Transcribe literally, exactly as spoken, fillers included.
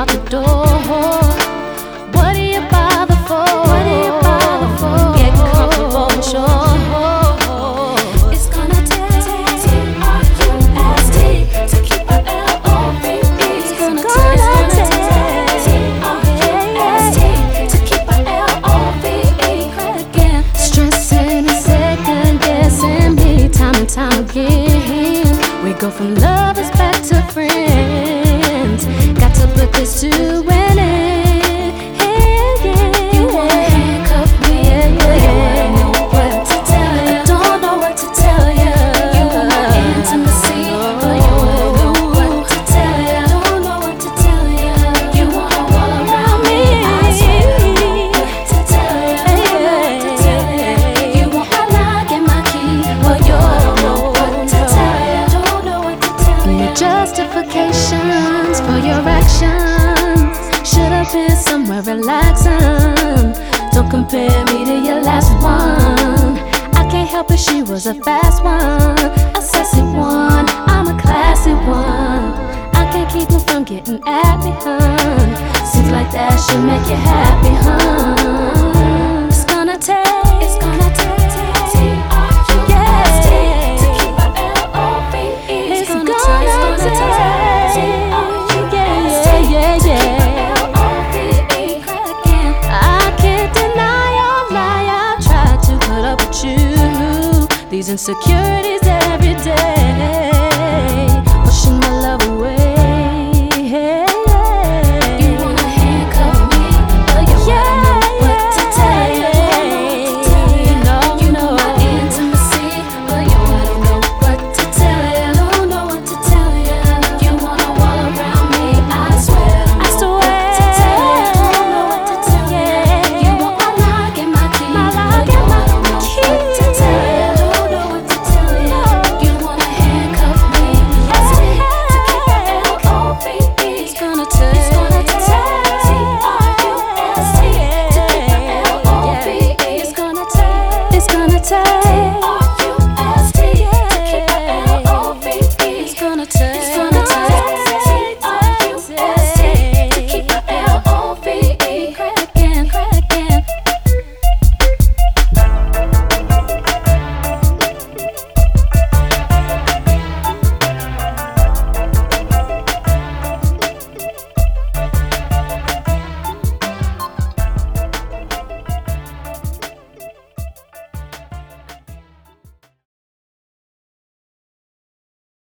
out the door. What do you bother for? What do you bother for? Get comfortable and sure. It's gonna take T R U S T to keep our L O V E. It's gonna take T R U S T to keep our L O V E. Again, stressing and second guessing me time and time again. We go from lovers back to friends. Got to put this to an end. You wanna handcuff me, but you wanna know what to tell you. I don't know what to tell you. You want my intimacy, but you wanna know what to tell you. I don't know what to tell you. You wanna all around me. I don't know what to tell you. I don't know what to tell you. You want my lock and my key, but you don't know what to tell you. Don't know what to tell you. Your justifications for your actions should've been somewhere relaxing. Don't compare me to your last one. I can't help it, she was a fast one, a sassy one, I'm a classy one. I can't keep her from getting at me, hun. Seems like that should make you happy, hun. It's gonna take, it's gonna take T R U S T to keep our L O V E. It's gonna take T R U S T to keep our L O V E. I can't deny or lie, I've tried to put up with you. These insecurities